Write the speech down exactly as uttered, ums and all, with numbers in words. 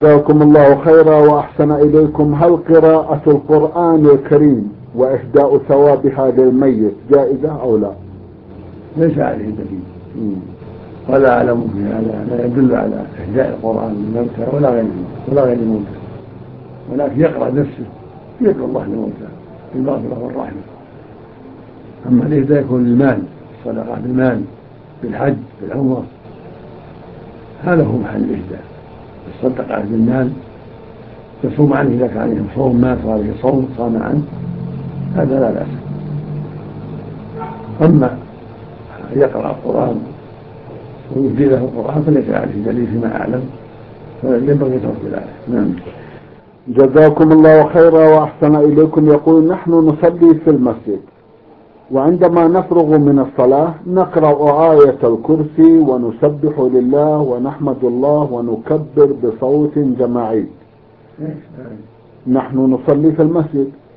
جزاكم الله خيرا وأحسن إليكم. هل قراءة القرآن الكريم وإهداء ثوابها للميت جائزة أو لا؟ ليس عليه دليل ولا أعلم في هذا لا يدل على إهداء القرآن للموتى ولا غير ولا غير الموتى، ولكن يقرأ نفسه يدعو الله للموتى بالمغفرة والرحمة. أما الإهداء يكون للمال، الصدقة بالمال، بالحج، بالعمرة، هذا هو محل الإهداء. الصدقة بالمال يصوم عنه إذا كان عليه صوم مات وعليه صوم صام عنه، هذا لا بأس. أما يقرأ القرآن ويهدي له القرآن فليس عليه دليل فيما أعلم، فينبغي ترك ذلك. نعم. جزاكم الله خيرا وأحسن إليكم. يقول: نحن نصلي في المسجد، وعندما نفرغ من الصلاة نقرأ آية الكرسي ونسبح لله ونحمد الله ونكبر بصوت جماعي. نحن نصلي في المسجد